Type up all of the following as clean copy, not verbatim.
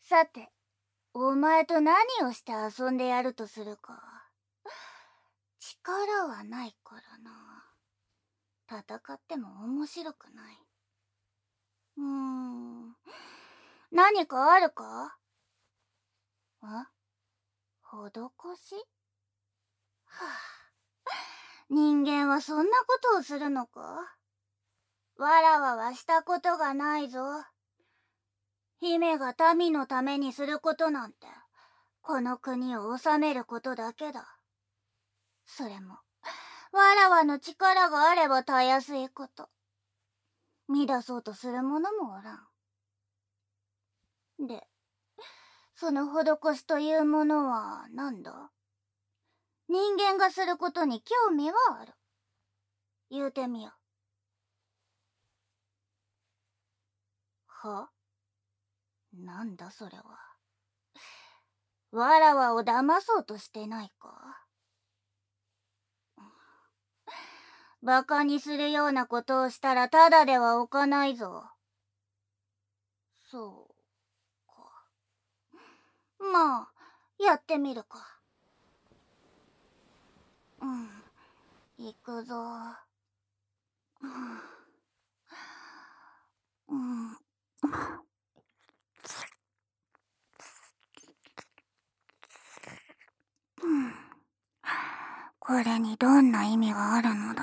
さて、お前と何をして遊んでやるとするか。力はないからな。戦っても面白くない。何かあるか？施し？はあ、人間はそんなことをするのか？わらわはしたことがないぞ。姫が民のためにすることなんて、この国を治めることだけだ。それも、わらわの力があればたやすいこと。乱そうとする者もおらん。で、その施しというものは何だ？人間がすることに興味はある。言うてみよ。は？なんだそれは。わらわを騙そうとしてないか？バカにするようなことをしたらただではおかないぞ。そうか。まあ、やってみるか。行くぞ。うん。これにどんな意味があるのだ？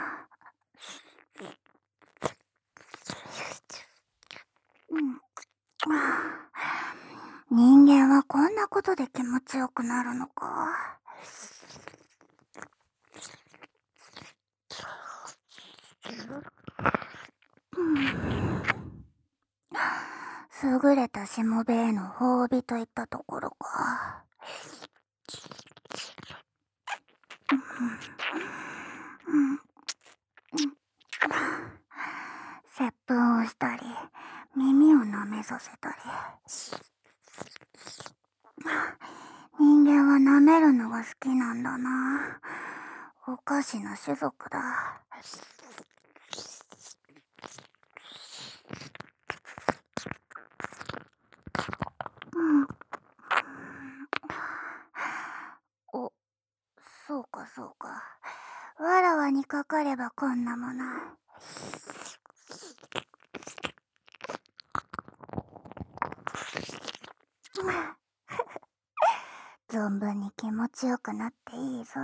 人間はこんなことで気持ちよくなるのか。優れたしもべへの褒美といったところか。接吻をしたり、耳を舐めさせたり。人間は舐めるのが好きなんだな。おかしな種族だ。お、そうかそうか。わらわにかかればこんなもの。存分に気持ちよくなっていいぞ。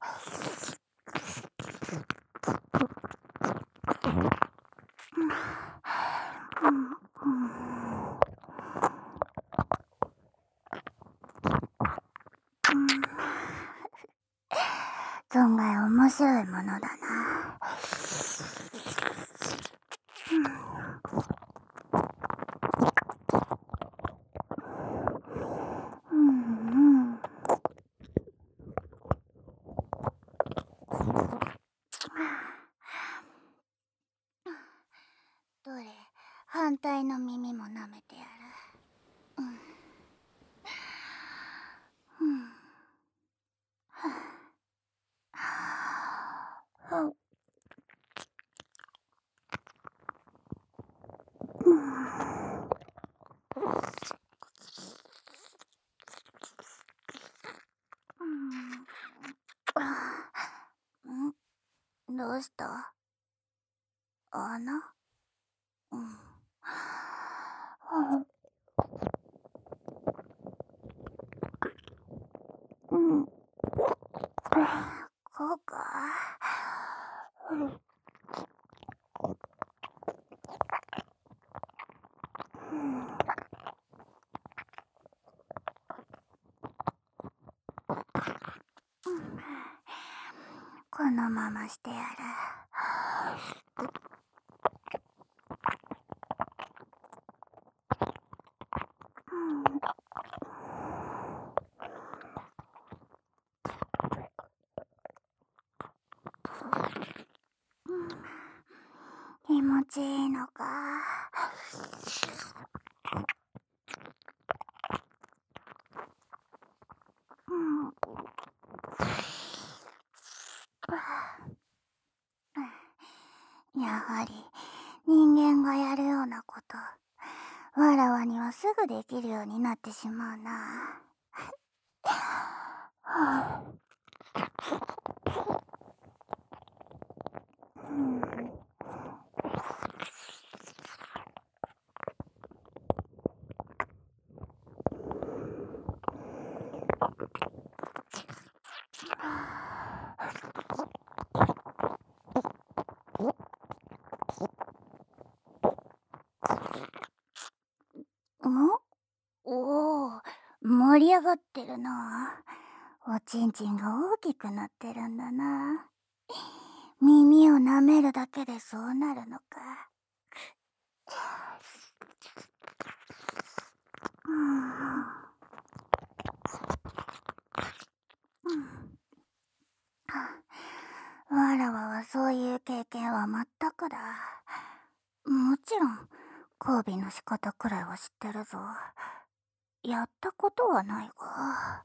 存外面白いものだな。どれ、反対の耳も舐めてやる。どうした？穴？こうか。このまましてやる。気持ちいいのか？やはり人間がやるようなこと、わらわにはすぐできるようになってしまうな。はおお、盛り上がってるな。おちんちんが大きくなってるんだな。耳を舐めるだけでそうなるのか。わらわはそういう経験は全くだ。もちろん交尾の仕方くらいは知ってるぞ。やったことはないが。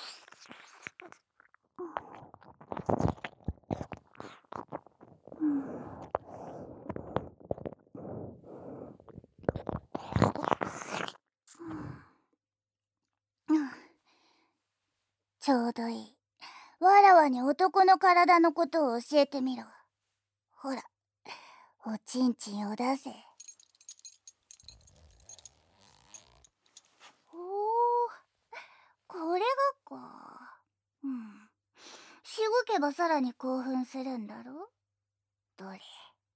ちょうどいい。わらわに男の体のことを教えてみろ。ほら、おちんちんを出せ。おお、これがか。しごけばさらに興奮するんだろ。どれ。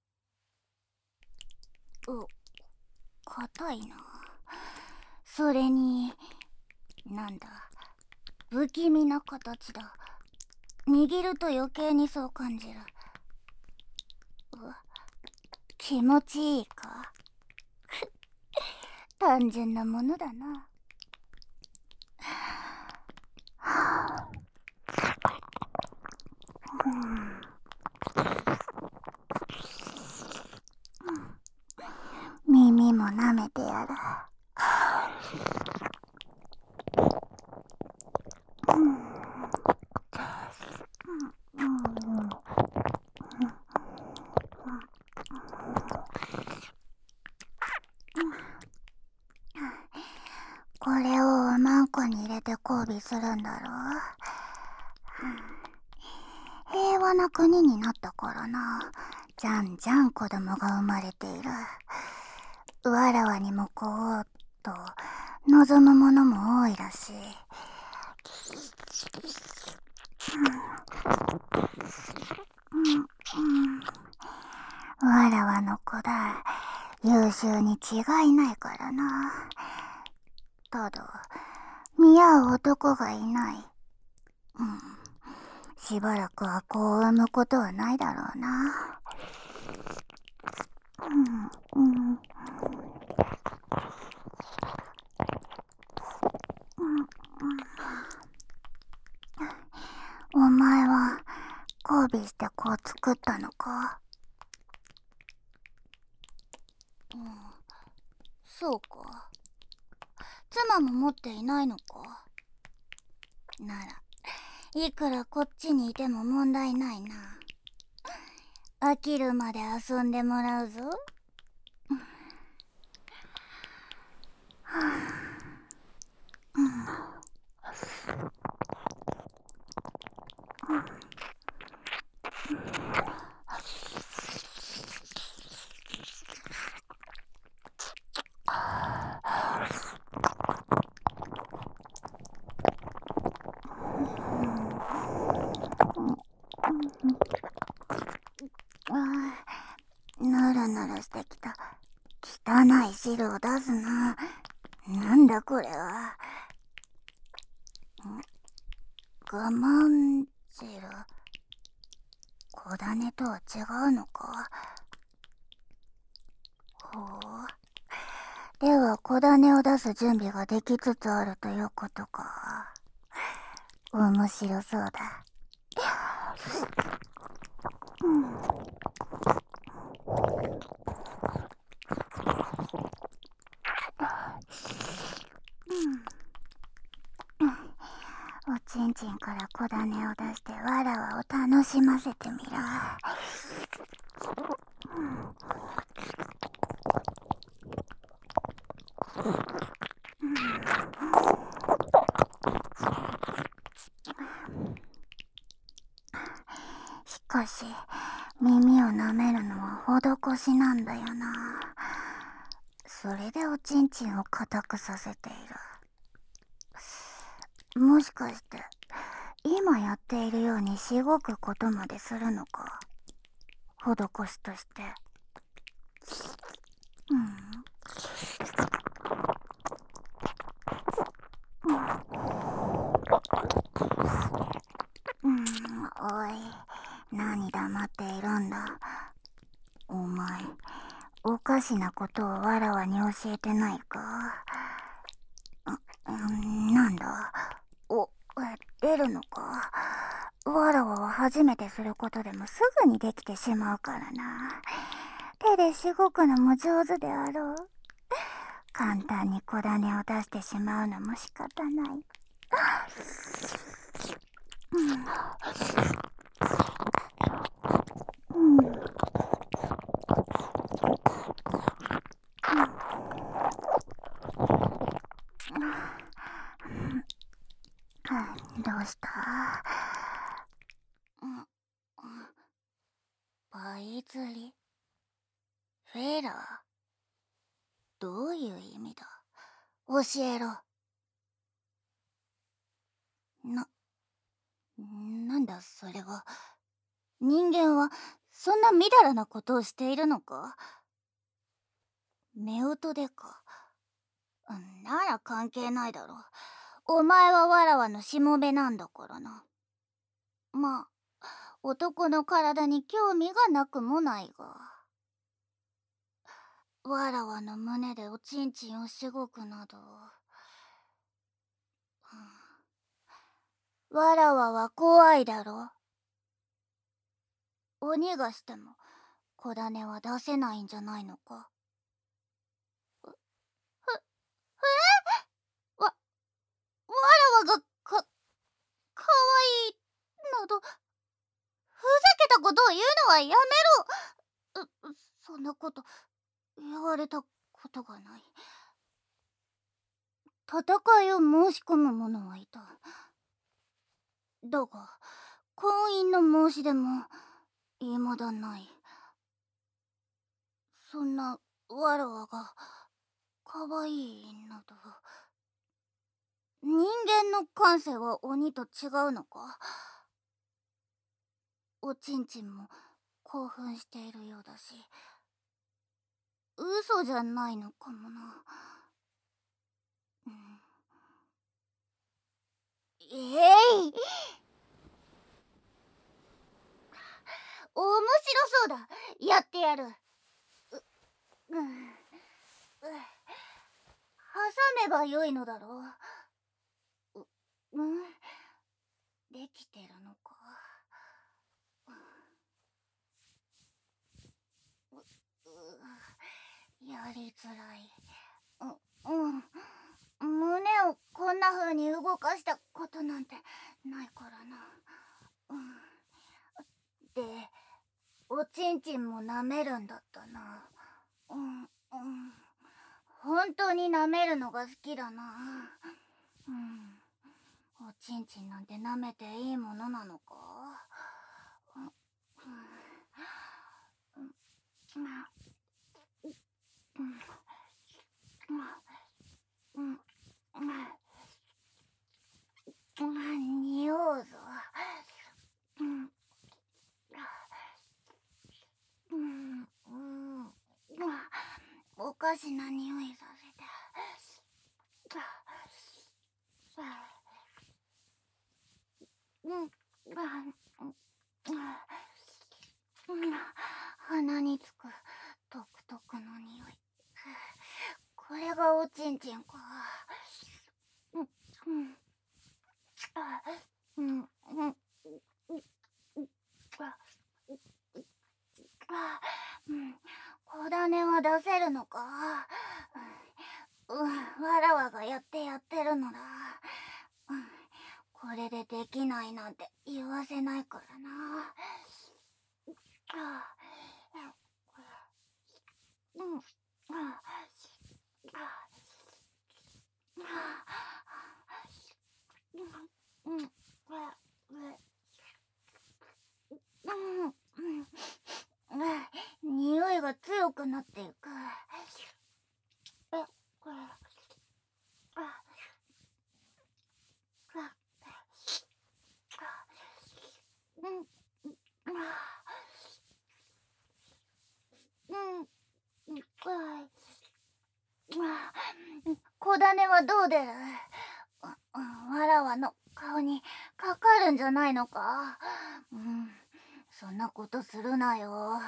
硬いな。それに、なんだ、不気味な形だ。握ると余計にそう感じる。気持ちいいか。単純なものだな。耳も舐めてやる。これをおまんこに入れて交尾するんだろう。平和な国になったからな。じゃんじゃん子供が生まれている。わらわにもこうと望むものも多いらしい。わらわの子だ。優秀に違いないからな。ただ見合う男がいない。しばらくは子を産むことはないだろうな。お前は交尾して子を作ったのか。そうか。妻も持っていないのか。ならいくらこっちにいても問題ないな。飽きるまで遊んでもらうぞ。ぬるぬるしてきた。汚い汁を出すな。なんだこれは。我慢汁。小種とは違うのか。ほう。では小種を出す準備ができつつあるということか。面白そうだ。おちんちんから小種を出してわらわを楽しませてみろ。 かし耳を舐めるのは施しなんだよな。それでおちんちんを硬くさせている。もしかして今やっているようにしごくことまでするのか、施しとして。おい、何黙っているんだ。お前、おかしなことをわらわに教えてないか。なんだ、出るのか。わらわは初めてすることでもすぐにできてしまうからな。手でしごくのも上手であろう。簡単に小種を出してしまうのも仕方ない。どうした？パイ釣り？フェラー？どういう意味だ？教えろ。なんだそれは。人間はそんなみだらなことをしているのか？夫婦でか。なら関係ないだろう。お前はわらわのしもべなんだからな。まあ、男の体に興味がなくもないが。わらわの胸でおちんちんをしごくなど。わらわは怖いだろ。鬼がしても小種は出せないんじゃないのか。わらわがかわいいなど、ふざけたことを言うのはやめろ。そんなこと言われたことがない。戦いを申し込む者はいた。だが婚姻の申し出も未だない。そんなわらわがかわいいなど。人間の感性は鬼と違うのか？おちんちんも興奮しているようだし、嘘じゃないのかもな。えい、面白そうだ。やってやる。挟めばよいのだろう。できてるのか。やりづらい。胸をこんな風に動かしたことなんてないからな。で、おちんちんも舐めるんだったな。本当に舐めるのが好きだな。おちんちんなんて舐めていいものなのか？匂うぞ。おかしな匂いさせて。鼻につく独特の匂い。これがおちんちんか。小種は出せるのか？わらわがやってるのだ。これでできないなんて言わせないからな。 小種はどう出る？わらわの顔にかかるんじゃないのか？そんなことするなよ。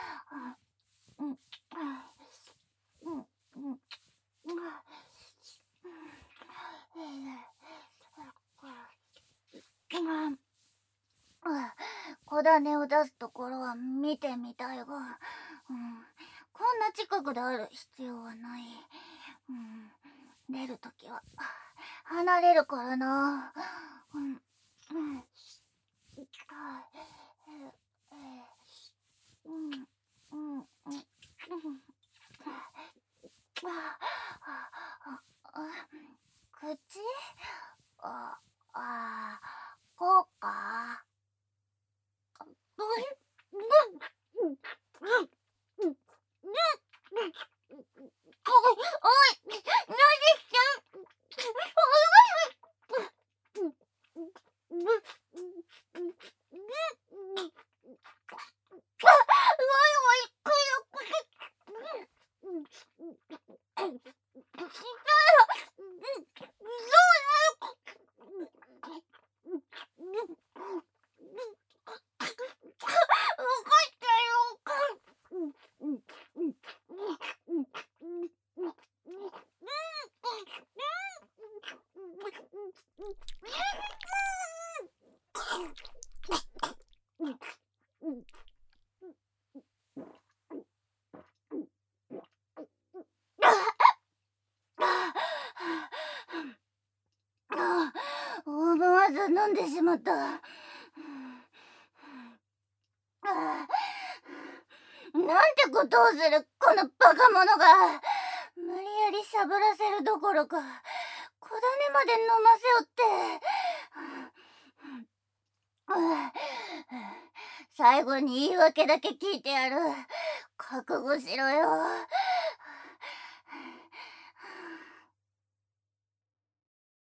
小種を出すところは見てみたいが、こんな近くである必要はない。出るときは離れるからな。口？こうか。思わず飲んでしまった。なんてことをする、このバカ者が。無理やりしゃぶらせるどころか、小種まで飲ませよって。最後に言い訳だけ聞いてやる。覚悟しろよ。